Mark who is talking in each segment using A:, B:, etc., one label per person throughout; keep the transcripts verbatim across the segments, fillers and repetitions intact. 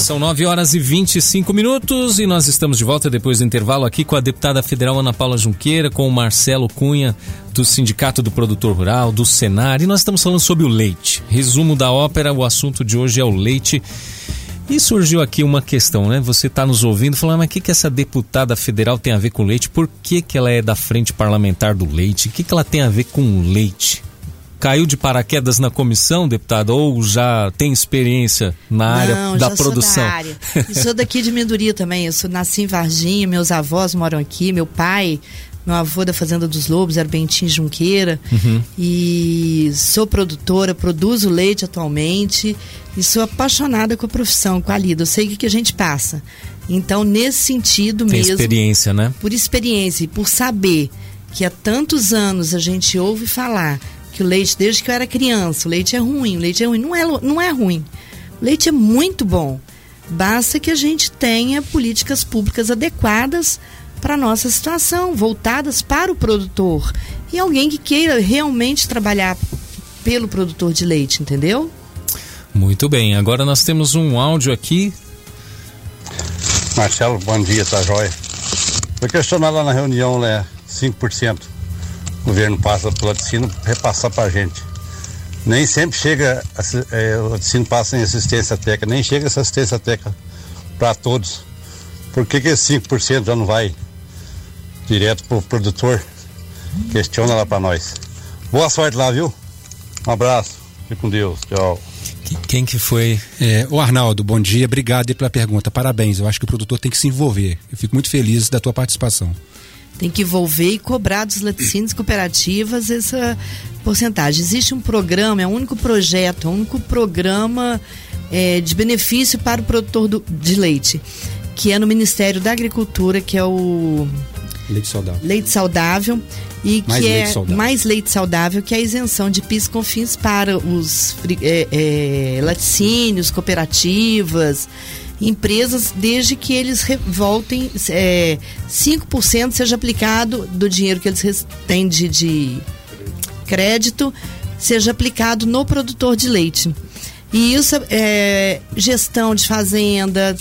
A: São nove horas e vinte e cinco minutos e nós estamos de volta depois do intervalo aqui com a deputada federal Ana Paula Junqueira, com o Marcelo Cunha do Sindicato do Produtor Rural, do Senar, e nós estamos falando sobre o leite. Resumo da ópera, o assunto de hoje é o leite. E surgiu aqui uma questão, né? Você está nos ouvindo falando, mas o que, que essa deputada federal tem a ver com leite? Por que, que ela é da frente parlamentar do leite? O que, que ela tem a ver com leite? Caiu de paraquedas na comissão, deputada, ou já tem experiência na área
B: Não,
A: da
B: já
A: produção?
B: Sou da área. Eu sou daqui de Minduria também. Eu sou, nasci em Varginha, meus avós moram aqui, meu pai, meu avô da Fazenda dos Lobos, era Bentinho Junqueira. Uhum. E sou produtora, produzo leite atualmente e sou apaixonada com a profissão, com a lida. Eu sei o que, que a gente passa. Então, nesse sentido
A: tem
B: mesmo...
A: experiência, né?
B: Por experiência e por saber que há tantos anos a gente ouve falar que o leite, desde que eu era criança, o leite é ruim, o leite é ruim. Não é, não é ruim. O leite é muito bom. Basta que a gente tenha políticas públicas adequadas para a nossa situação, voltadas para o produtor. E alguém que queira realmente trabalhar pelo produtor de leite, entendeu?
A: Muito bem. Agora nós temos um áudio aqui.
C: Marcelo, bom dia, tá joia? Foi questionado lá na reunião, né? cinco por cento. O governo passa pelo laticínio repassar para a gente. Nem sempre chega, é, o laticínio passa em assistência técnica, nem chega essa assistência técnica para todos. Por que que esse cinco por cento já não vai direto para o produtor? Questiona lá para nós. Boa sorte lá, viu? Um abraço, fique com Deus, tchau.
A: Quem que foi?
D: É, o Arnaldo, bom dia, obrigado pela pergunta, parabéns. Eu acho que o produtor tem que se envolver. Eu fico muito feliz da tua participação.
B: Tem que envolver e cobrar dos laticínios cooperativas essa porcentagem. Existe um programa, é o único projeto, é o único programa é, de benefício para o produtor do, de leite, que é no Ministério da Agricultura, que é o
D: Leite Saudável.
B: Leite Saudável e que
D: mais
B: é
D: leite saudável. mais
B: leite saudável, que é a isenção de P I S e COFINS para os é, é, laticínios, cooperativas, empresas, desde que eles voltem é, cinco por cento seja aplicado do dinheiro que eles têm de, de crédito, seja aplicado no produtor de leite. E isso é gestão de fazenda,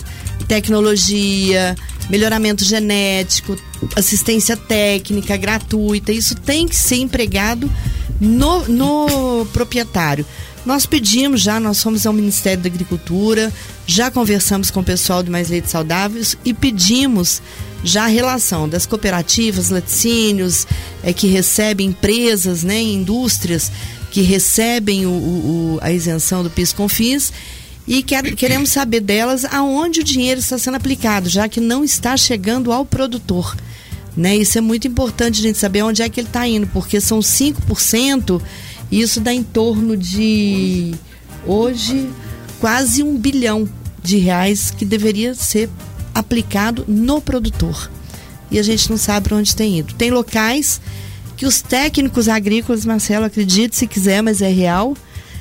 B: tecnologia, melhoramento genético, assistência técnica gratuita, isso tem que ser empregado no, no proprietário. Nós pedimos já, nós fomos ao Ministério da Agricultura, já conversamos com o pessoal do Mais Leite Saudáveis e pedimos já a relação das cooperativas, laticínios, é, que recebem empresas, né, indústrias que recebem o, o, a isenção do P I S e COFINS, e quer, queremos saber delas aonde o dinheiro está sendo aplicado, já que não está chegando ao produtor. Né? Isso é muito importante a gente saber onde é que ele está indo, porque são cinco por cento, e isso dá em torno de, hoje, quase um bilhão de reais que deveria ser aplicado no produtor. E a gente não sabe para onde tem ido. Tem locais que os técnicos agrícolas, Marcelo, acredite se quiser, mas é real,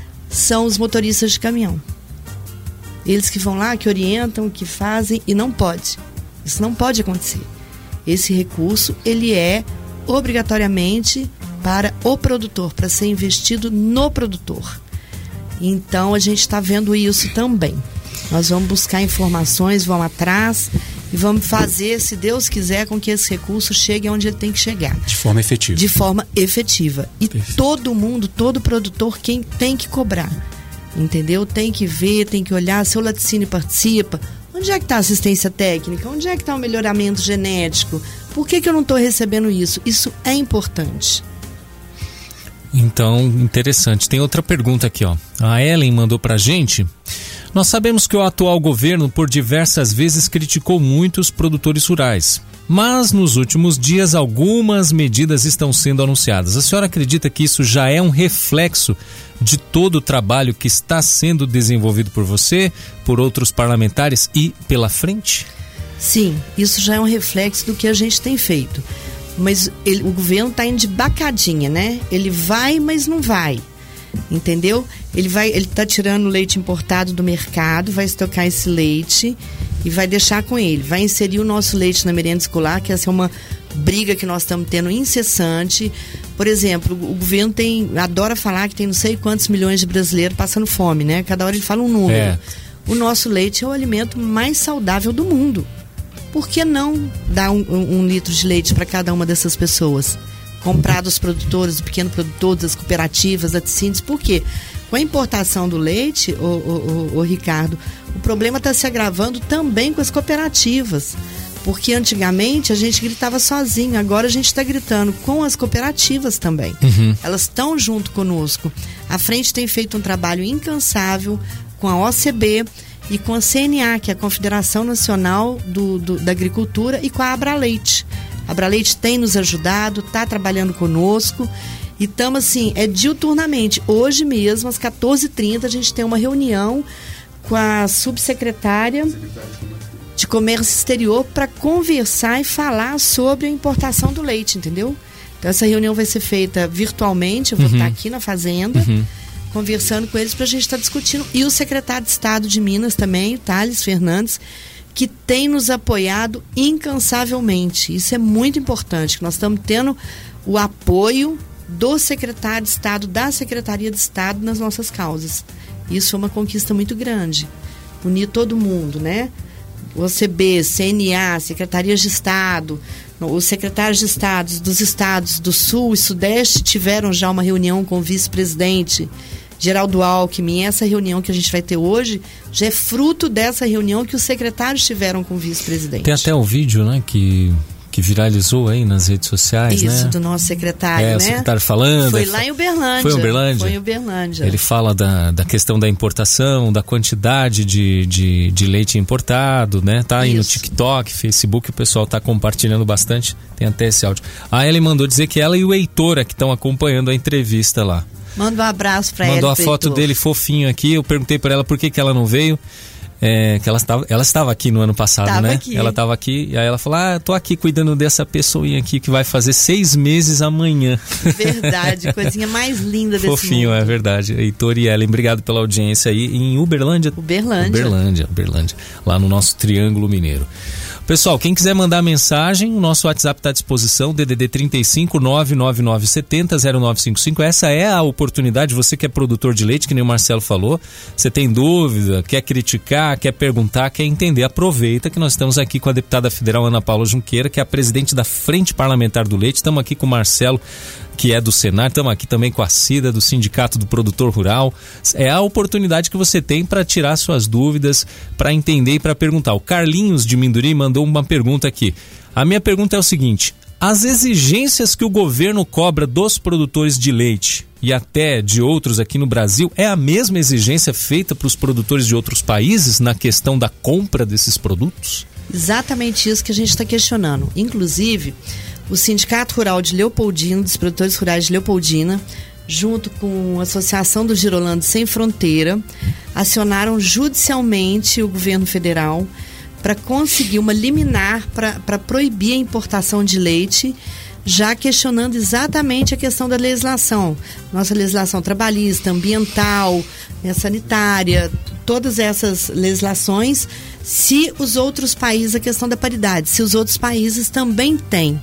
B: são os motoristas de caminhão. Eles que vão lá, que orientam, que fazem, e não pode. Isso não pode acontecer. Esse recurso, ele é obrigatoriamente para o produtor, para ser investido no produtor. Então, a gente está vendo isso também. Nós vamos buscar informações, vamos atrás e vamos fazer, se Deus quiser, com que esse recurso chegue onde ele tem que chegar.
D: De forma efetiva.
B: De forma efetiva. E Perfeito. Todo mundo, todo produtor, quem tem que cobrar. Entendeu? Tem que ver, tem que olhar, seu laticínio participa. Onde é que está a assistência técnica? Onde é que está o melhoramento genético? Por que que eu não estou recebendo isso? Isso é importante.
A: Então, interessante. Tem outra pergunta aqui, ó. A Ellen mandou pra gente. Nós sabemos que o atual governo, por diversas vezes, criticou muito os produtores rurais. Mas, nos últimos dias, algumas medidas estão sendo anunciadas. A senhora acredita que isso já é um reflexo de todo o trabalho que está sendo desenvolvido por você, por outros parlamentares e pela frente?
B: Sim, isso já é um reflexo do que a gente tem feito. Mas ele, o governo está indo de bacadinha, né? Ele vai, mas não vai. Entendeu? Ele vai, ele está tirando o leite importado do mercado, vai estocar esse leite e vai deixar com ele. Vai inserir o nosso leite na merenda escolar, que essa é uma briga que nós estamos tendo incessante. Por exemplo, o governo tem, adora falar que tem não sei quantos milhões de brasileiros passando fome, né? Cada hora ele fala um número. É. o nosso leite é o alimento mais saudável do mundo. Por que não dar um, um, um litro de leite para cada uma dessas pessoas? Comprar dos produtores, do pequeno produtor, das cooperativas, laticínios. Por quê? Com a importação do leite, ô, ô, ô, ô, Ricardo, o problema está se agravando também com as cooperativas. Porque antigamente a gente gritava sozinho, agora a gente está gritando com as cooperativas também. Uhum. Elas estão junto conosco. A frente tem feito um trabalho incansável com a O C B e com a C N A, que é a Confederação Nacional do, do, da Agricultura, e com a Abraleite. A Abraleite tem nos ajudado, está trabalhando conosco e estamos assim, é diuturnamente. Hoje mesmo, às quatorze e trinta, a gente tem uma reunião com a subsecretária de Comércio Exterior para conversar e falar sobre a importação do leite, entendeu? Então essa reunião vai ser feita virtualmente, eu vou uhum. estar aqui na fazenda, uhum. conversando com eles para a gente estar discutindo. E o secretário de Estado de Minas também, o Thales Fernandes, que tem nos apoiado incansavelmente. Isso é muito importante, que nós estamos tendo o apoio do secretário de Estado, da Secretaria de Estado nas nossas causas. Isso é uma conquista muito grande. Unir todo mundo, né? O O C B, C N A, Secretarias de Estado, os secretários de Estados dos estados do Sul e Sudeste tiveram já uma reunião com o vice-presidente Geraldo Alckmin. Essa reunião que a gente vai ter hoje já é fruto dessa reunião que os secretários tiveram com o vice-presidente.
A: Tem até o vídeo, né, que, que viralizou aí nas redes sociais,
B: Isso, né? Isso, do nosso secretário,
A: é,
B: né?
A: o secretário falando.
B: Foi lá em Uberlândia.
A: Foi em Uberlândia?
B: Foi em Uberlândia.
A: Ele fala da, da questão da importação, da quantidade de, de, de leite importado, né? Tá aí Isso. no TikTok, Facebook, o pessoal tá compartilhando bastante. Tem até esse áudio. A Ellen mandou dizer que ela e o Heitor é que estão acompanhando a entrevista lá.
B: Manda um abraço pra ela.
A: Mandou a foto Heitor. dele fofinho aqui. Eu perguntei pra ela por que, que ela não veio. É, que ela estava, ela estava aqui no ano passado, tava né? Aqui. Ela estava aqui e aí ela falou: ah, tô aqui cuidando dessa pessoinha aqui que vai fazer seis meses amanhã.
B: Verdade, coisinha mais linda desse
A: Fofinho, mundo. É verdade. Heitor e Ellen, obrigado pela audiência aí em Uberlândia.
B: Uberlândia.
A: Uberlândia, Uberlândia, lá no nosso Triângulo Mineiro. Pessoal, quem quiser mandar mensagem, o nosso WhatsApp está à disposição, D D D trinta e cinco, nove nove nove sete zero, zero nove cinco cinco. Essa é a oportunidade, você que é produtor de leite, que nem o Marcelo falou, você tem dúvida, quer criticar, quer perguntar, quer entender, aproveita que nós estamos aqui com a deputada federal Ana Paula Junqueira, que é a presidente da Frente Parlamentar do Leite. Estamos aqui com o Marcelo, que é do Senar, estamos aqui também com a Cida, do Sindicato do Produtor Rural. É a oportunidade que você tem para tirar suas dúvidas, para entender e para perguntar. O Carlinhos de Minduri mandou uma pergunta aqui. A minha pergunta é o seguinte: as exigências que o governo cobra dos produtores de leite e até de outros aqui no Brasil, é a mesma exigência feita para os produtores de outros países na questão da compra desses produtos?
B: Exatamente isso que a gente está questionando. Inclusive, o Sindicato Rural de Leopoldina, dos produtores rurais de Leopoldina, junto com a Associação do Girolando Sem Fronteira, acionaram judicialmente o governo federal para conseguir uma liminar para proibir a importação de leite, já questionando exatamente a questão da legislação. Nossa legislação trabalhista, ambiental, sanitária, todas essas legislações, se os outros países, a questão da paridade, se os outros países também têm.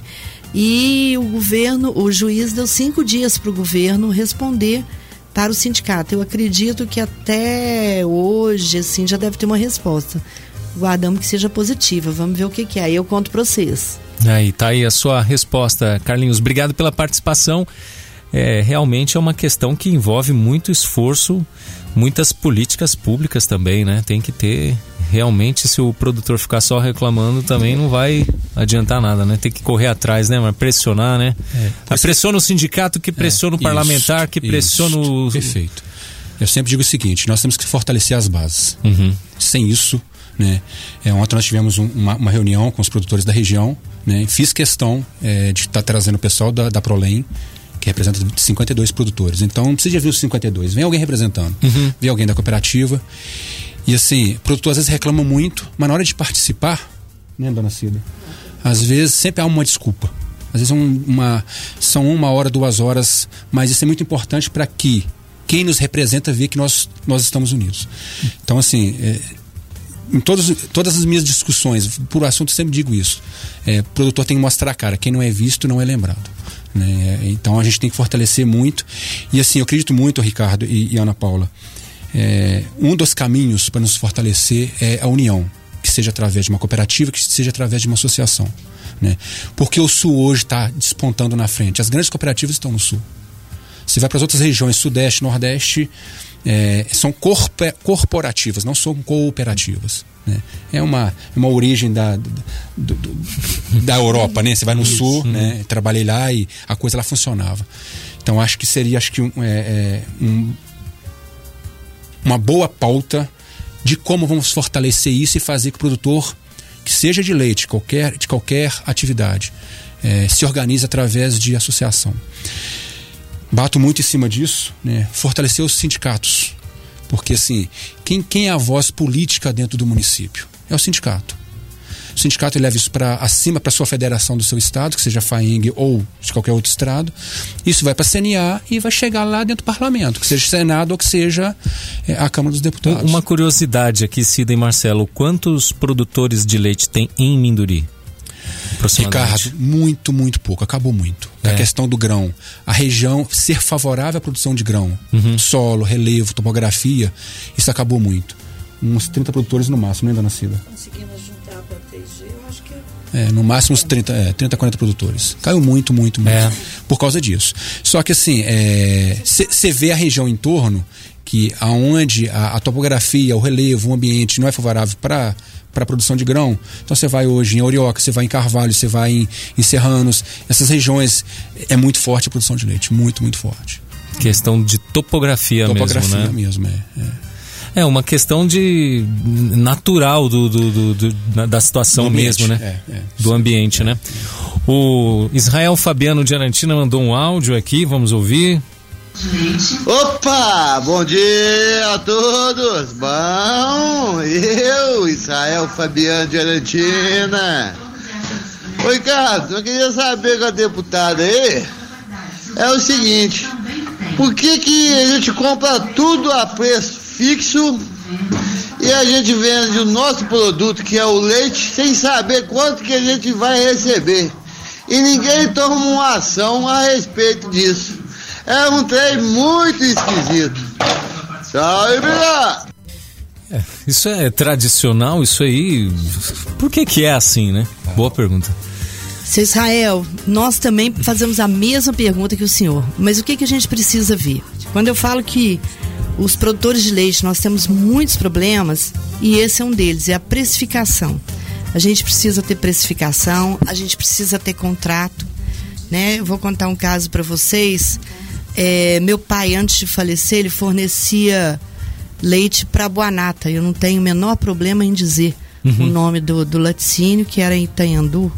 B: E o governo, o juiz deu cinco dias para o governo responder para o sindicato. Eu acredito que até hoje, assim, já deve ter uma resposta. Guardamos que seja positiva, vamos ver o que, que é. Aí eu conto para vocês.
A: Aí tá aí a sua resposta, Carlinhos. Obrigado pela participação. É, realmente é uma questão que envolve muito esforço, muitas políticas públicas também, né? Tem que ter, realmente, se o produtor ficar só reclamando também não vai adiantar nada, né? Tem que correr atrás, né? Mas pressionar, né? É, pressiona o sindicato, que pressiona é, o parlamentar, isso, que pressiona isso, o...
D: Perfeito. Eu sempre digo o seguinte: nós temos que fortalecer as bases.
A: Uhum.
D: Sem isso, né? É, ontem nós tivemos um, uma, uma reunião com os produtores da região, né? Fiz questão é, de estar tá trazendo o pessoal da, da Prolem, que representa cinquenta e dois produtores. Então não precisa vir os cinquenta e dois, vem alguém representando,
A: uhum.
D: vem alguém da cooperativa. E assim, o produtor às vezes reclama muito, mas na hora de participar, né, dona Cida, às vezes sempre há uma desculpa. Às vezes um, uma, são uma hora, duas horas, mas isso é muito importante para que quem nos representa vê que nós, nós estamos unidos. Então assim, é, em todas, todas as minhas discussões, por assunto eu sempre digo isso, é, o produtor tem que mostrar a cara, quem não é visto não é lembrado. Né? Então a gente tem que fortalecer muito. E assim, eu acredito muito, Ricardo e, e Ana Paula, é, um dos caminhos para nos fortalecer é a união, que seja através de uma cooperativa, que seja através de uma associação, né? Porque o Sul hoje está despontando na frente. As grandes cooperativas estão no Sul. Você vai para as outras regiões, Sudeste, Nordeste, é, são corp- corporativas, não são cooperativas, né? É uma, uma origem da, do, do, da Europa, né? Você vai no Isso, Sul, né? Trabalhei lá e a coisa lá funcionava. Então acho que seria acho que um, é, é, um, uma boa pauta de como vamos fortalecer isso e fazer que o produtor, que seja de leite, qualquer, de qualquer atividade, é, se organize através de associação. Bato muito em cima disso, né? Fortalecer os sindicatos, porque assim, quem, quem é a voz política dentro do município? É o sindicato. O sindicato ele leva isso para acima, para a sua federação do seu estado, que seja a FAENG ou de qualquer outro estado. Isso vai para a C N A e vai chegar lá dentro do parlamento, que seja o Senado ou que seja é, a Câmara dos Deputados.
A: Uma curiosidade aqui, Cida e Marcelo, quantos produtores de leite tem em Minduri?
D: Ricardo, muito, muito pouco, acabou muito. É. A questão do grão, a região ser favorável à produção de grão, uhum. solo, relevo, topografia, isso acabou muito. Uns trinta produtores no máximo, né, dona Cida?
B: Conseguimos juntar para três G, eu acho que...
D: É, no máximo uns trinta, é, trinta, quarenta produtores. Caiu muito, muito, muito. É. Por causa disso. Só que assim, você é, vê a região em torno, que aonde a, a topografia, o relevo, o ambiente não é favorável para para a produção de grão. Então você vai hoje em Orioca, você vai em Carvalho, você vai em, em Serranos. Essas regiões é muito forte a produção de leite, muito, muito forte.
A: Questão de topografia,
D: topografia
A: mesmo, né?
D: mesmo, é. é.
A: É uma questão de natural do, do, do, do da situação ambiente, mesmo, né? É, é, do ambiente, é, né? É. O Israel Fabiano de Arantina mandou um áudio aqui, vamos ouvir.
E: Opa, bom dia a todos. Bom, eu, Israel Fabiano de Arantina. Oi, Ricardo, eu queria saber com a deputada aí, é o seguinte, por que que a gente compra tudo a preço fixo e a gente vende o nosso produto, que é o leite, sem saber quanto que a gente vai receber? E ninguém toma uma ação a respeito disso. É um trem muito esquisito. Tchau e obrigado.
A: É, isso é tradicional, isso aí... Por que que é assim, né? Boa pergunta.
B: Seu Israel, nós também fazemos a mesma pergunta que o senhor. Mas o que que a gente precisa ver? Quando eu falo que os produtores de leite, nós temos muitos problemas, e esse é um deles, é a precificação. A gente precisa ter precificação, a gente precisa ter contrato, né? Eu vou contar um caso para vocês. É, meu pai, antes de falecer, ele fornecia leite para Boanata. Eu não tenho o menor problema em dizer uhum. o nome do, do laticínio, que era em Itanhandu.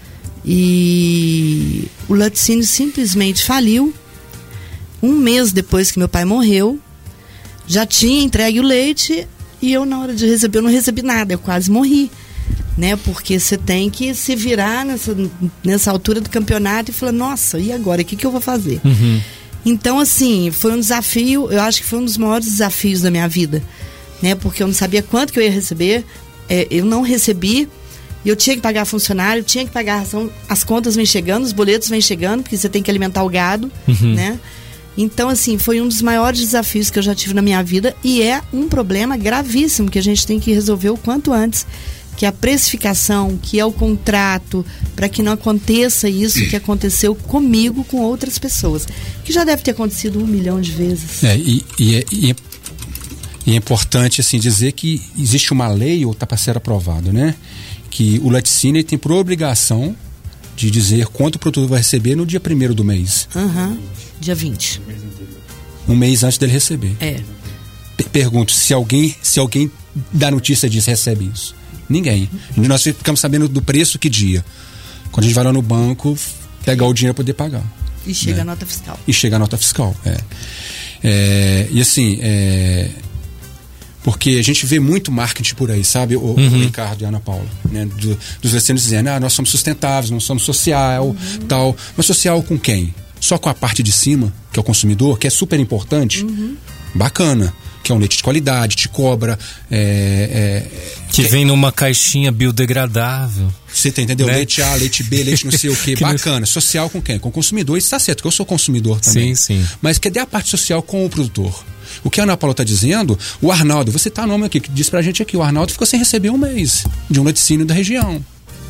B: E o laticínio simplesmente faliu. Um mês depois que meu pai morreu, já tinha entregue o leite e eu, na hora de receber, eu não recebi nada. Eu quase morri, né? Porque você tem que se virar nessa, nessa altura do campeonato e falar, nossa, e agora? O que que eu vou fazer? Uhum. Então, assim, foi um desafio, eu acho que foi um dos maiores desafios da minha vida, né? Porque eu não sabia quanto que eu ia receber, é, eu não recebi, eu tinha que pagar funcionário, tinha que pagar a ração, as contas vêm chegando, os boletos vêm chegando, porque você tem que alimentar o gado, uhum. né? Então, assim, foi um dos maiores desafios que eu já tive na minha vida e é um problema gravíssimo que a gente tem que resolver o quanto antes, que é a precificação, que é o contrato, para que não aconteça isso que aconteceu comigo, com outras pessoas, que já deve ter acontecido um milhão de vezes.
D: É, e, e, é, e, é, e é importante assim, dizer que existe uma lei, ou está para ser aprovado, né? Que o laticínio tem por obrigação de dizer quanto o produtor vai receber no dia primeiro do mês.
B: Uhum. Dia vinte.
D: Um mês antes dele receber.
B: É.
D: Pergunto, se alguém, se alguém dá notícia disso, recebe isso? Ninguém. Nós ficamos sabendo do preço que dia. Quando a gente vai lá no banco, pegar o dinheiro para poder pagar.
B: E chega
D: né?
B: a nota fiscal.
D: E chega a nota fiscal, é. é e assim, é, porque a gente vê muito marketing por aí, sabe? O, uhum. o Ricardo e a Ana Paula, né? Do, dos vecinos dizendo, ah, nós somos sustentáveis, nós somos social, uhum. tal. Mas social com quem? Só com a parte de cima, que é o consumidor, que é super importante? Uhum. Bacana. que é um leite de qualidade, te cobra. É, é,
A: que vem numa caixinha biodegradável.
D: Você tá, entendeu?
A: Né?
D: Leite A, leite B, leite não sei o quê.
A: Que
D: bacana. Social com quem? Com o consumidor. Isso está certo, porque eu sou consumidor também.
A: Sim, sim.
D: Mas cadê a parte social com o produtor? O que a Ana Paula está dizendo, o Arnaldo, você tá o nome aqui, que diz pra gente aqui, o Arnaldo ficou sem receber um mês de um laticínio da região.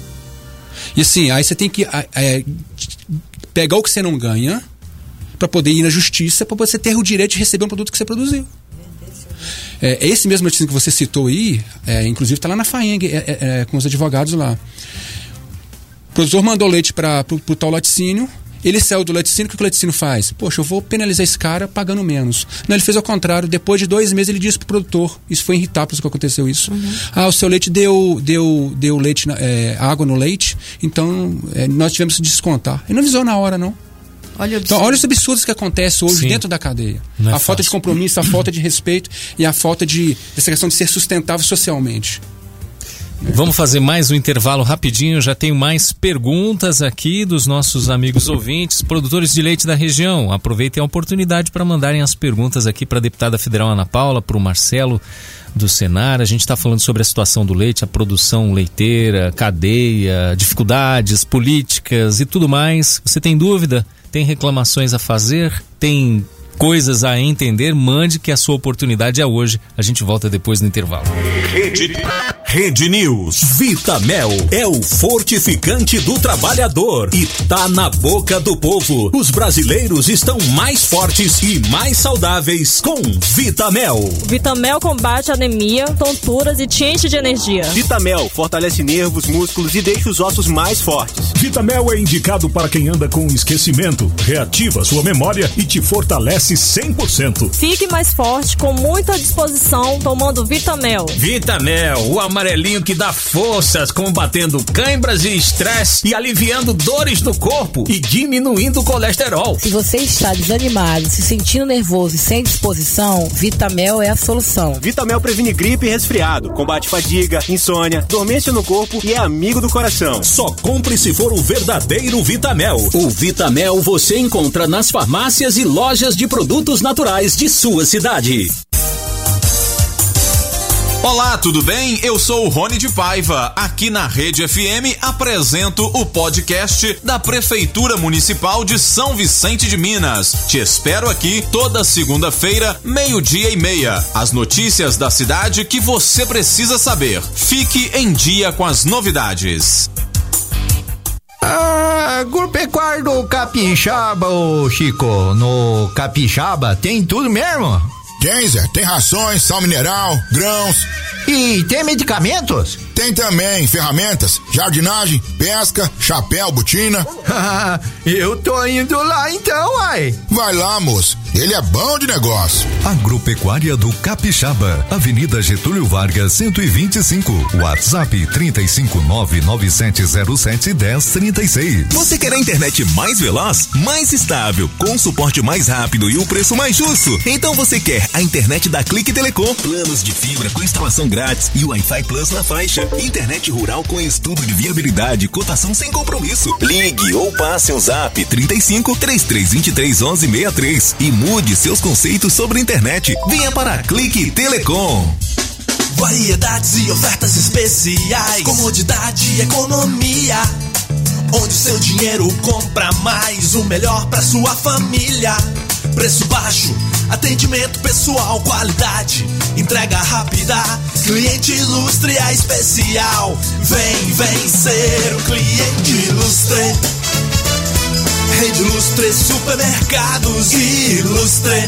D: E assim, aí você tem que é, pegar o que você não ganha para poder ir na justiça, para você ter o direito de receber um produto que você produziu. É, esse mesmo laticínio que você citou aí, é, inclusive está lá na FAENG, é, é, é, com os advogados lá. O produtor mandou leite para o tal laticínio, ele saiu do laticínio, o que o laticínio faz? Poxa, eu vou penalizar esse cara pagando menos. Não, ele fez ao contrário, depois de dois meses ele disse pro produtor, isso foi em Ritápolis que aconteceu isso. Uhum. Ah, o seu leite deu, deu, deu leite, é, água no leite, então é, nós tivemos que descontar. Ele não avisou na hora, não.
B: Olha,
D: então, olha os absurdos que acontecem hoje, sim, dentro da cadeia. É a fácil. Falta de compromisso, a falta de respeito e a falta de essa questão de ser sustentável socialmente.
A: Vamos fazer mais um intervalo rapidinho, já tenho mais perguntas aqui dos nossos amigos ouvintes, produtores de leite da região. Aproveitem a oportunidade para mandarem as perguntas aqui para a deputada federal Ana Paula, para o Marcelo do Senar. A gente está falando sobre a situação do leite, a produção leiteira, cadeia, dificuldades políticas e tudo mais. Você tem dúvida? Tem reclamações a fazer? Tem coisas a entender? Mande, que a sua oportunidade é hoje. A gente volta depois do intervalo.
F: Rede, Rede News. Vitamel é o fortificante do trabalhador e tá na boca do povo. Os brasileiros estão mais fortes e mais saudáveis com Vitamel.
G: Vitamel combate anemia, tonturas e te enche de energia.
H: Vitamel fortalece nervos, músculos e deixa os ossos mais fortes.
F: Vitamel é indicado para quem anda com esquecimento, reativa sua memória e te fortalece cem por cento.
G: Fique mais forte com muita disposição tomando Vitamel.
I: Vitamel, o amarelinho que dá forças, combatendo cãibras e estresse e aliviando dores no corpo e diminuindo o colesterol.
J: Se você está desanimado, se sentindo nervoso e sem disposição, Vitamel é a solução.
H: Vitamel previne gripe e resfriado, combate fadiga, insônia, dormência no corpo e é amigo do coração.
F: Só compre se for o verdadeiro Vitamel.
K: O Vitamel você encontra nas farmácias e lojas de produtos naturais de sua cidade.
L: Olá, tudo bem? Eu sou o Rony de Paiva. Aqui na Rede F M apresento o podcast da Prefeitura Municipal de São Vicente de Minas. Te espero aqui toda segunda-feira, meio-dia e meia. As notícias da cidade que você precisa saber. Fique em dia com as novidades.
M: Ah, agropecuário do Capixaba, ô Chico. No Capixaba tem tudo mesmo?
N: Tem, Zé. Tem rações, sal mineral, grãos.
M: E tem medicamentos?
N: Tem também ferramentas, jardinagem, pesca, chapéu, botina.
M: Eu tô indo lá então, uai.
N: Vai lá, moço. Ele é bom de negócio.
O: Agropecuária do Capixaba, Avenida Getúlio Vargas, cento e vinte e cinco. WhatsApp trinta e cinco nove nove sete zero sete dez trinta e seis.
P: Você quer a internet mais veloz, mais estável, com suporte mais rápido e o preço mais justo? Então você quer a internet da Clique Telecom. Planos de fibra com instalação grátis e Wi-Fi Plus na faixa. Internet rural com estudo de viabilidade, cotação sem compromisso. Ligue ou passe o zap trinta e cinco, trinta e três, vinte e três, onze, sessenta e três e mude seus conceitos sobre a internet. Venha para a Clique Telecom.
Q: Variedades e ofertas especiais, comodidade e economia, onde o seu dinheiro compra mais, o melhor para sua família. Preço baixo, atendimento pessoal, qualidade, entrega rápida, cliente ilustre é especial. Vem, vem ser o cliente ilustre. Rede Ilustre Supermercados Ilustre.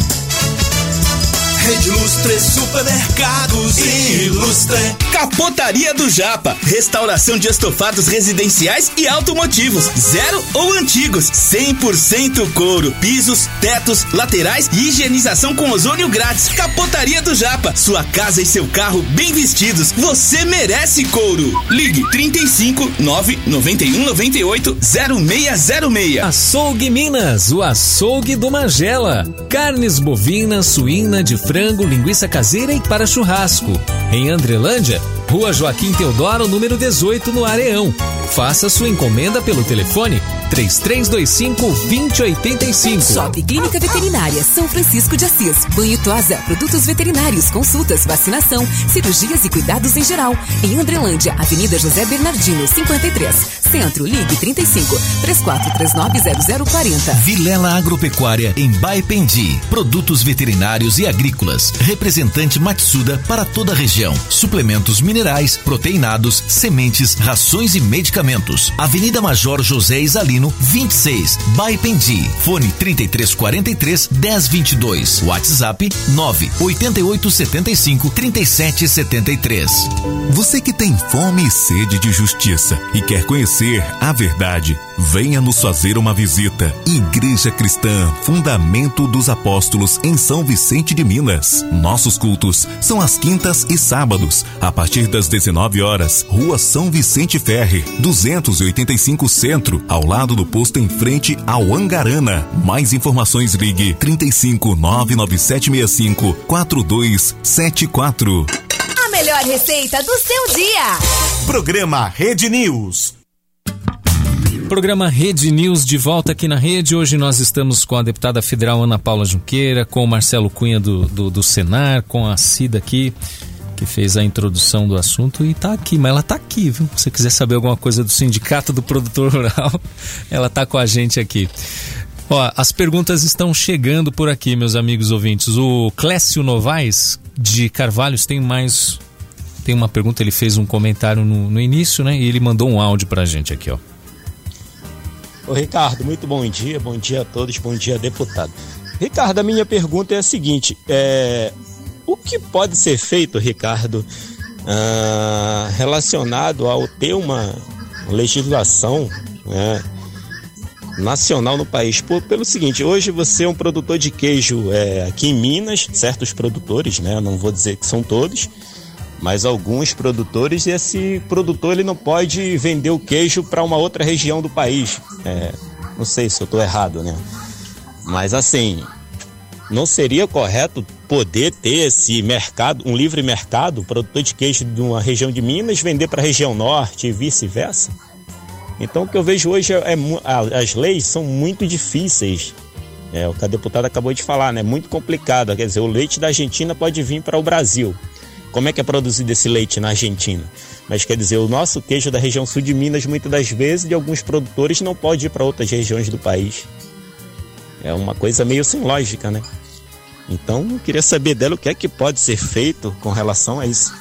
Q: Rede Ilustre Supermercados Ilustre.
R: Capotaria do Japa, restauração de estofados residenciais e automotivos, zero ou antigos, cem por cento couro, pisos, tetos, laterais e higienização com ozônio grátis. Capotaria do Japa, sua casa e seu carro bem vestidos, você merece couro. Ligue trinta e cinco, nove, noventa e um, noventa e oito, zero seis zero seis.
A: Açougue Minas, o açougue do Magela. Carnes bovinas, suína, de frango, linguiça caseira e para churrasco. Em Andrelândia, Rua Joaquim Teodoro, número dezoito, no Areão. Faça sua encomenda pelo telefone três três dois cinco, dois zero oito cinco.
S: Shop Clínica Veterinária São Francisco de Assis. Banho Tosa, produtos veterinários, consultas, vacinação, cirurgias e cuidados em geral. Em Andrelândia, Avenida José Bernardino, cinquenta e três. Centro, ligue trinta e cinco, três quatro três nove, zero zero quatro zero.
P: Vilela Agropecuária em Baipendi. Produtos veterinários e agrícolas. Representante Matsuda para toda a região. Suplementos minerais, proteinados, sementes, rações e medicamentos. Avenida Major José Isalino, vinte e seis, Baipendi. Fone trinta e três quarenta e três, dez vinte e dois. WhatsApp nove oito oito sete cinco, três sete sete três.
O: Você que tem fome e sede de justiça e quer conhecer a verdade, venha nos fazer uma visita. Igreja Cristã Fundamento dos Apóstolos em São Vicente de Minas. Nossos cultos são às quintas e sábados, a partir das dezenove horas. Rua São Vicente Ferre, duzentos e oitenta e cinco Centro, ao lado do posto em frente ao Angarana. Mais informações, ligue trinta e cinco, nove nove sete seis cinco, quatro dois sete quatro.
S: A melhor receita do seu dia.
F: Programa Rede News.
A: Programa Rede News de volta aqui na rede. Hoje nós estamos com a deputada federal Ana Paula Junqueira, com o Marcelo Cunha do, do, do Senar, com a Cida aqui, que fez a introdução do assunto e tá aqui, mas ela tá aqui, viu? Se você quiser saber alguma coisa do Sindicato do Produtor Rural, ela tá com a gente aqui. Ó, as perguntas estão chegando por aqui, meus amigos ouvintes. O Clécio Novaes, de Carvalhos, tem mais... Tem uma pergunta, ele fez um comentário no, no início, né? E ele mandou um áudio pra gente aqui, ó.
T: Ô Ricardo, muito bom dia, bom dia a todos, bom dia deputado. Ricardo, a minha pergunta é a seguinte, é, o que pode ser feito, Ricardo, ah, relacionado ao ter uma legislação, né, nacional no país? Por, pelo seguinte, hoje você é um produtor de queijo é, aqui em Minas, certos produtores, né, não vou dizer que são todos, mas alguns produtores, e esse produtor ele não pode vender o queijo para uma outra região do país. É, não sei se eu estou errado, né? Mas assim, não seria correto poder ter esse mercado, um livre mercado, produtor de queijo de uma região de Minas vender para a região norte e vice-versa? Então o que eu vejo hoje é, é as leis são muito difíceis. É o que a deputada acabou de falar, né? Muito complicado. Quer dizer, o leite da Argentina pode vir para o Brasil. Como é que é produzido esse leite na Argentina? Mas quer dizer, o nosso queijo da região sul de Minas, muitas das vezes, de alguns produtores, não pode ir para outras regiões do país. É uma coisa meio sem lógica, né? Então, eu queria saber dela o que é que pode ser feito com relação a isso.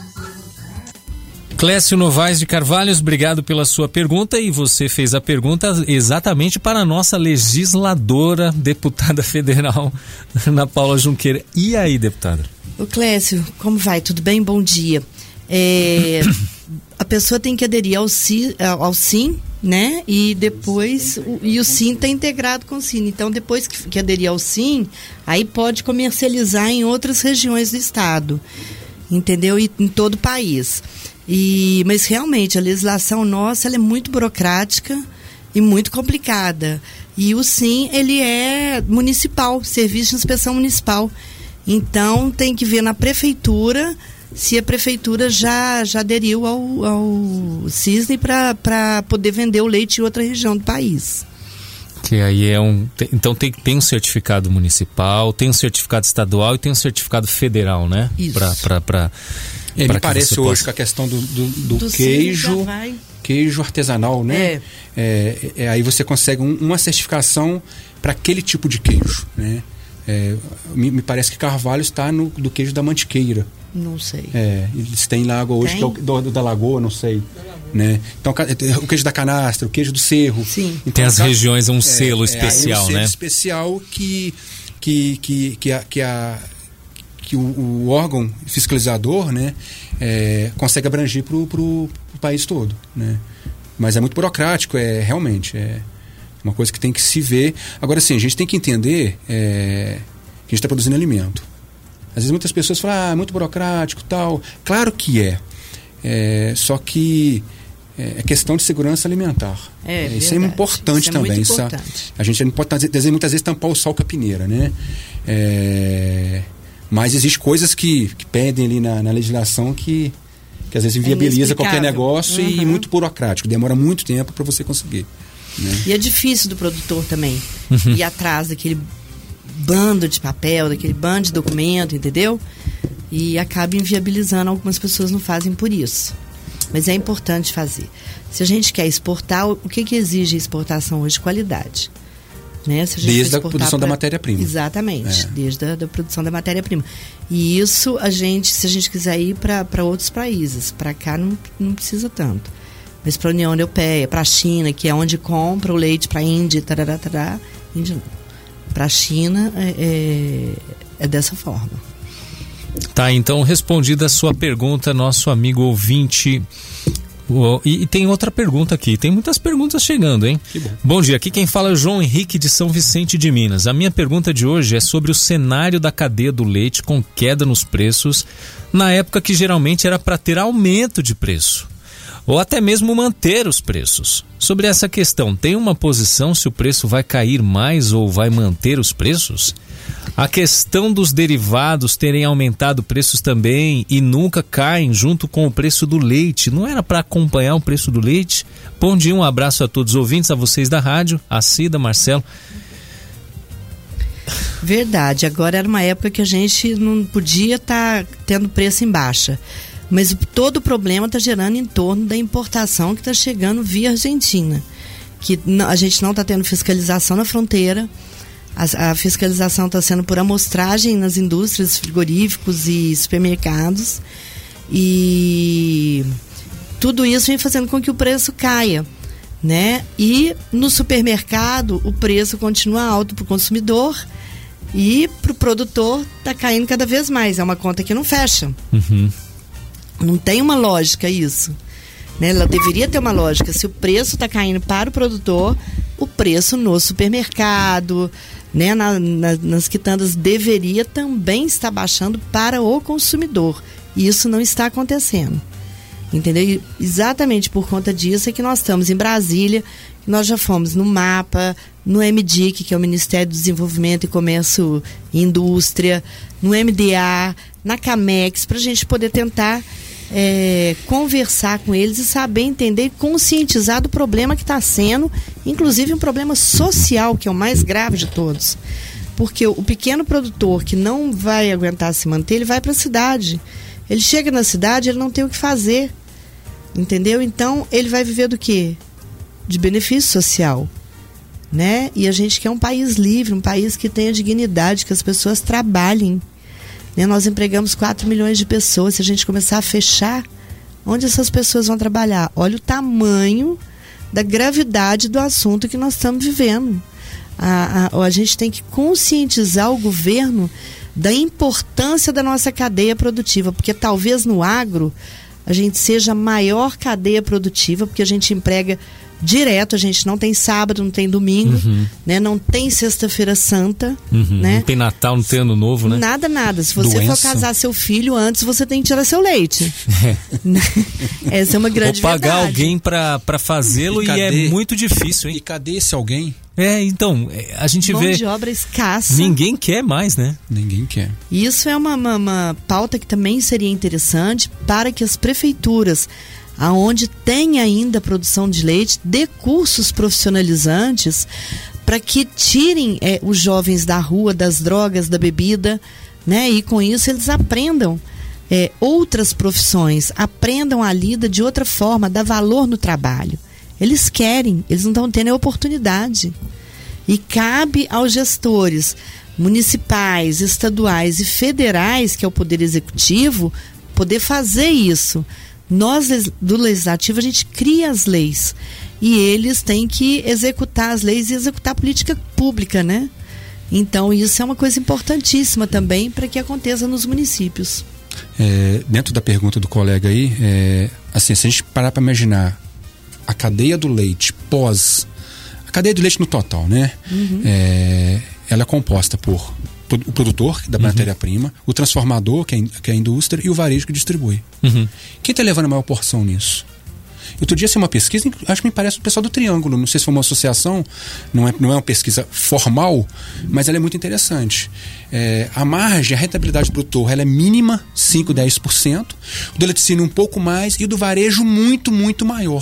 A: Clécio Novaes de Carvalhos, obrigado pela sua pergunta, e você fez a pergunta exatamente para a nossa legisladora, deputada federal, Ana Paula Junqueira. E aí, deputada?
B: Ô Clécio, como vai? Tudo bem? Bom dia. É, a pessoa tem que aderir ao, C, ao SIM, né? E depois, o, e o SIM está integrado com o SIM. Então, depois que, que aderir ao SIM, aí pode comercializar em outras regiões do estado, entendeu? E em todo o país. E, mas realmente, a legislação nossa ela é muito burocrática e muito complicada. E o SIM, ele é municipal, Serviço de Inspeção Municipal. Então, tem que ver na prefeitura se a prefeitura já, já aderiu ao, ao Cisne para poder vender o leite em outra região do país.
A: Que aí é um... Tem, então, tem, tem um certificado municipal, tem um certificado estadual e tem um certificado federal, né?
B: Isso.
A: Pra, pra, pra,
D: é,
A: pra
D: me parece hoje
A: possa...
D: com a questão do, do, do,
B: do
D: queijo, queijo artesanal, né?
B: É.
D: É, é, aí você consegue um, uma certificação para aquele tipo de queijo, né? É, me, me parece que Carvalho está no do queijo da Mantiqueira.
B: Não sei.
D: É, eles têm lá água hoje,
B: tem?
D: que é o do, do, da Lagoa, não sei. Né? Então, o queijo da Canastra, o queijo do Cerro.
B: Sim.
D: Então,
A: tem as
D: cada,
A: regiões, um
D: é,
A: selo
D: é,
A: especial,
D: é um selo
A: né?
D: especial que, que, que, que, a, que, a, que o, o órgão fiscalizador, né, é, consegue abranger para o país todo. Né? Mas é muito burocrático, é realmente. É uma coisa que tem que se ver. Agora, sim, a gente tem que entender é, que a gente está produzindo alimento. Às vezes muitas pessoas falam, ah, é muito burocrático e tal. Claro que é. é só que é questão de segurança alimentar.
B: É,
D: é, isso é importante
B: isso é
D: também.
B: Muito
D: isso,
B: importante.
D: A gente não pode muitas vezes tampar o sol com a peneira, né? É, mas existem coisas que, que pedem ali na, na legislação que, que às vezes inviabiliza é qualquer negócio. Uhum. E muito burocrático. Demora muito tempo para você conseguir. Né?
B: E é difícil do produtor também
A: Uhum.
B: ir atrás daquele bando de papel, daquele bando de documento, entendeu? E acaba inviabilizando, algumas pessoas não fazem por isso. Mas é importante fazer. Se a gente quer exportar, o que, que exige a exportação hoje? Qualidade. Né? Se a gente
D: Desde a
B: for exportar
D: produção da
B: pra-
D: matéria-prima.
B: Exatamente,
D: É.
B: desde a da produção da matéria-prima. E isso, a gente, se a gente quiser ir para outros países, para cá não, não precisa tanto. Mas para a União Europeia, para a China, que é onde compra o leite, para a Índia, tarará, tarará, Índia não. Para a China é, é, é dessa forma.
A: Tá, então respondida a sua pergunta, nosso amigo ouvinte. O- E, e tem outra pergunta aqui. Tem muitas perguntas chegando, hein?
D: Que bom.
A: Bom dia, aqui quem fala é o João Henrique de São Vicente de Minas. A minha pergunta de hoje é sobre o cenário da cadeia do leite com queda nos preços, na época que geralmente era para ter aumento de preço, ou até mesmo manter os preços. Sobre essa questão, tem uma posição se o preço vai cair mais ou vai manter os preços? A questão dos derivados terem aumentado preços também e nunca caem junto com o preço do leite. Não era para acompanhar o preço do leite? Bom dia, um abraço a todos os ouvintes, a vocês da rádio, a Cida, Marcelo.
B: Verdade, agora era uma época que a gente não podia estar tendo preço em baixa. Mas o- todo o problema está gerando em torno da importação que está chegando via Argentina. Que n- a gente não está tendo fiscalização na fronteira. A, a fiscalização está sendo por amostragem nas indústrias, frigoríficos e supermercados. E tudo isso vem fazendo com que o preço caia, né? E no supermercado o preço continua alto para o consumidor e para o produtor está caindo cada vez mais. É uma conta que não fecha.
A: Uhum.
B: Não tem uma lógica isso, né? Ela deveria ter uma lógica. Se o preço está caindo para o produtor, o preço no supermercado, né, na, na, nas quitandas deveria também estar baixando para o consumidor. E isso não está acontecendo. Entendeu? E exatamente por conta disso é que nós estamos em Brasília, nós já fomos no MAPA, no M D I C, que é o Ministério do Desenvolvimento e Comércio e Indústria, no M D A, na CAMEX, para a gente poder tentar é, conversar com eles e saber entender e conscientizar do problema que está sendo, inclusive um problema social, que é o mais grave de todos. Porque o pequeno produtor que não vai aguentar se manter, ele vai para a cidade. Ele chega na cidade, ele não tem o que fazer. Entendeu? Então, ele vai viver do quê? De benefício social. Né? E a gente quer um país livre, um país que tenha dignidade, que as pessoas trabalhem. Né? Nós empregamos quatro milhões de pessoas. Se a gente começar a fechar, onde essas pessoas vão trabalhar? Olha o tamanho da gravidade do assunto que nós estamos vivendo. A, a, a gente tem que conscientizar o governo da importância da nossa cadeia produtiva, porque talvez no agro a gente seja a maior cadeia produtiva, porque a gente emprega direto, a gente não tem sábado, não tem domingo,
A: Uhum.
B: né? Não tem sexta-feira santa,
A: Uhum.
B: né?
A: Não tem Natal, não tem Ano Novo, né?
B: Nada, nada. Se você
A: Doença.
B: for casar seu filho antes, você tem que tirar seu leite. Essa é uma grande
A: Ou pagar
B: verdade.
A: alguém pra, pra fazê-lo
D: E
A: e,
D: cadê?
A: é muito difícil, hein?
D: E cadê esse alguém?
A: É, então, é, a gente
B: Mão
A: vê...
B: de obra escassa.
A: Ninguém quer mais, né?
D: Ninguém quer.
B: Isso é uma, uma, uma pauta que também seria interessante para que as prefeituras, aonde tem ainda produção de leite, dê cursos profissionalizantes para que tirem é, os jovens da rua, das drogas, da bebida, né? E com isso eles aprendam é, outras profissões, aprendam a lida de outra forma, dar valor no trabalho. Eles querem, eles não estão tendo a oportunidade. E cabe aos gestores municipais, estaduais e federais, que é o Poder Executivo, poder fazer isso. Nós, do Legislativo, a gente cria as leis. E eles têm que executar as leis e executar a política pública, né? Então, isso é uma coisa importantíssima também para que aconteça nos municípios.
D: É, dentro da pergunta do colega aí, é, assim, se a gente parar para imaginar a cadeia do leite pós... A cadeia do leite no total, né?
B: Uhum.
D: É, ela é composta por o produtor da
A: Uhum.
D: matéria-prima, o transformador, que é, que é a indústria, e o varejo que distribui.
A: Uhum.
D: Quem está levando a maior porção nisso? Outro dia, assim, uma pesquisa, acho que me parece o pessoal do Triângulo, não sei se foi uma associação, não é, não é uma pesquisa formal, mas ela é muito interessante. É, a margem, a rentabilidade do produtor, ela é mínima, cinco, dez por cento, o do laticínio um pouco mais e o do varejo muito, muito maior.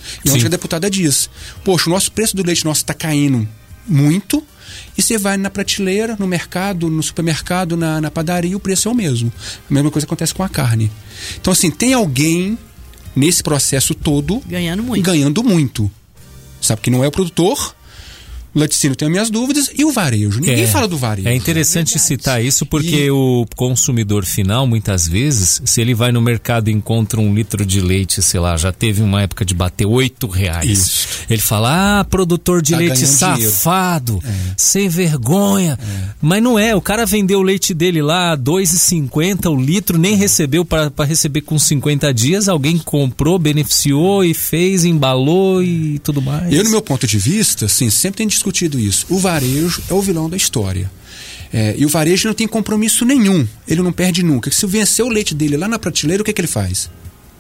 D: E onde a deputada diz, poxa, o nosso preço do leite nosso está caindo muito, e você vai na prateleira, no mercado, no supermercado, na, na padaria, o preço é o mesmo. A mesma coisa acontece com a carne. Então, assim, tem alguém nesse processo todo
B: ganhando muito.
D: Ganhando muito. Sabe que não é o produtor. O laticínio tem as minhas dúvidas e o varejo. Ninguém
A: é,
D: fala do varejo.
A: É interessante é citar isso porque
D: e...
A: o consumidor final, muitas vezes, se ele vai no mercado e encontra um litro de leite, sei lá, já teve uma época de bater oito reais. Isso. Ele fala, ah, produtor de tá leite safado, é. sem vergonha. É. Mas não é, o cara vendeu o leite dele lá a dois reais e cinquenta centavos o litro, nem é. recebeu para receber com cinquenta dias, alguém comprou, beneficiou e fez, embalou e tudo mais.
D: Eu, no meu ponto de vista, assim, sempre tem discutido isso. O varejo é o vilão da história. É, e o varejo não tem compromisso nenhum. Ele não perde nunca. Se vencer o leite dele lá na prateleira, o que, é que ele faz?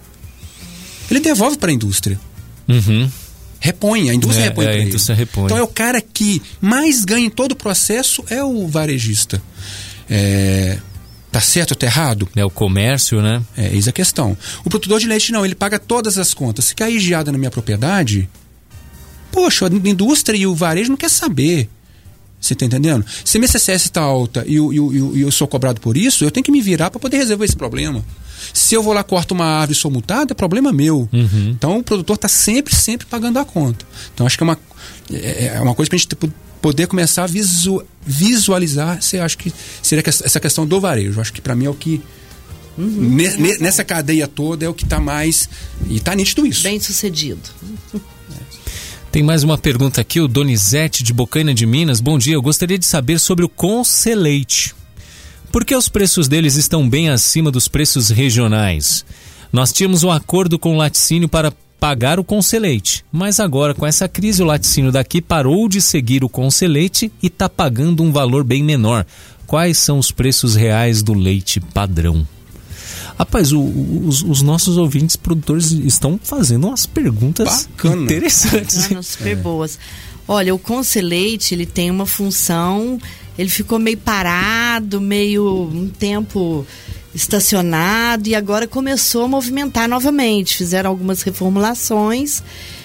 D: Ele devolve para a indústria.
A: Uhum.
D: Repõe. A indústria
A: é,
D: repõe
A: é,
D: para ele.
A: indústria repõe.
D: Então é o cara que mais ganha em todo o processo é o varejista. É... Tá certo ou tá errado?
A: É o comércio, né?
D: É, eis a questão. O produtor de leite não, ele paga todas as contas. Se cair geada na minha propriedade... Poxa, a indústria e o varejo não quer saber. Você tá entendendo? Se a minha C C S está alta e eu, eu, eu, eu sou cobrado por isso, eu tenho que me virar para poder resolver esse problema. Se eu vou lá, corto uma árvore e sou multado, é problema meu.
A: Uhum.
D: Então o produtor está sempre, sempre pagando a conta. Então acho que é uma, é uma coisa para a gente poder começar a visu, visualizar. Você acha que seria essa questão do varejo? Acho que para mim é o que... Uhum. Ne, nessa cadeia toda é o que está mais... E está nítido isso.
B: Bem sucedido.
A: Tem mais uma pergunta aqui, o Donizete de Bocaina de Minas. Bom dia, eu gostaria de saber sobre o Conselleite. Por que os preços deles estão bem acima dos preços regionais? Nós tínhamos um acordo com o laticínio para pagar o Conselleite, mas agora com essa crise o laticínio daqui parou de seguir o Conselleite e está pagando um valor bem menor. Quais são os preços reais do leite padrão? Rapaz, o, os, os nossos ouvintes produtores estão fazendo umas perguntas Bacana. interessantes.
B: Bacana, super é. boas. Olha, o Conselleite, ele tem uma função, ele ficou meio parado, meio um tempo estacionado e agora começou a movimentar novamente. Fizeram algumas reformulações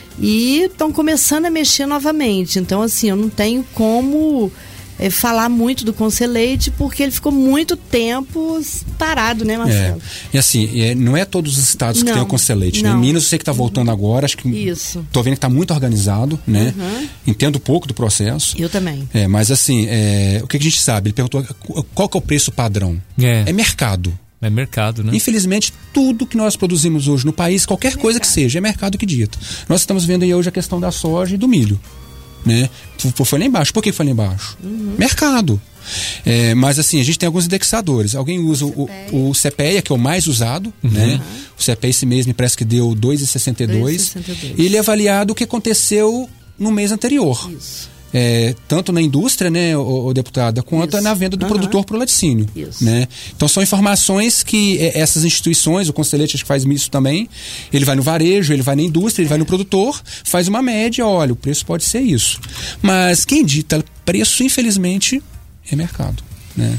B: e estão começando a mexer novamente. Então, assim, eu não tenho como... É, falar muito do Conselleite porque ele ficou muito tempo parado, né, Marcelo?
D: É. E assim, é, não é todos os estados que não, tem o Conselleite, né? Em Minas eu sei que está voltando uhum. agora, acho que
B: Isso.
D: tô vendo que está muito organizado, né?
B: Uhum.
D: Entendo pouco do processo.
B: Eu também.
D: É, mas assim, é, o que a gente sabe? Ele perguntou qual que é o preço padrão.
A: É,
D: é mercado.
A: É mercado, né?
D: Infelizmente, tudo que nós produzimos hoje no país, qualquer é coisa que seja, é mercado que dita. Nós estamos vendo aí hoje a questão da soja e do milho. Né? Foi lá embaixo. Por que foi lá embaixo? Uhum. Mercado. É, mas assim, a gente tem alguns indexadores. Alguém usa o, o, o CEPEA, que é o mais usado, uhum. né? O CEPEA esse mês me parece que deu dois reais e sessenta e dois centavos. E ele é avaliado o que aconteceu no mês anterior.
B: Isso.
D: É, tanto na indústria, né, o, o deputada, quanto Isso. na venda do uhum. produtor para o laticínio. Né? Então são informações que é, essas instituições, o Conselleite acho que faz isso também, ele vai no varejo, ele vai na indústria, ele vai no produtor, faz uma média, olha, o preço pode ser isso. Mas quem dita preço, infelizmente, é mercado. Né?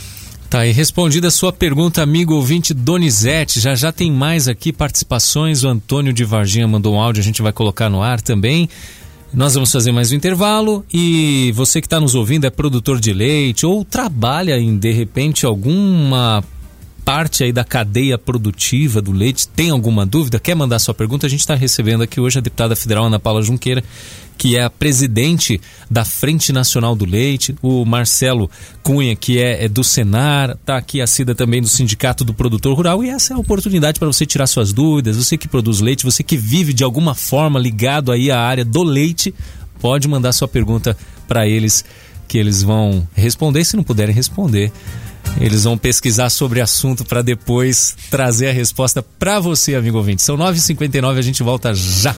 A: Tá aí respondida a sua pergunta, amigo ouvinte Donizete. Já já tem mais aqui participações. O Antônio de Varginha mandou um áudio, a gente vai colocar no ar também. Nós vamos fazer mais um intervalo e você que está nos ouvindo é produtor de leite ou trabalha em, de repente, alguma parte aí da cadeia produtiva do leite, tem alguma dúvida, quer mandar sua pergunta, a gente está recebendo aqui hoje a deputada federal Ana Paula Junqueira, que é a presidente da Frente Nacional do Leite, o Marcelo Cunha, que é, é do Senar, está aqui a Cida também do Sindicato do Produtor Rural, e essa é a oportunidade para você tirar suas dúvidas, você que produz leite, você que vive de alguma forma ligado aí à área do leite, pode mandar sua pergunta para eles, que eles vão responder, se não puderem responder, eles vão pesquisar sobre o assunto para depois trazer a resposta para você, amigo ouvinte. São nove e cinquenta e nove, a gente volta já.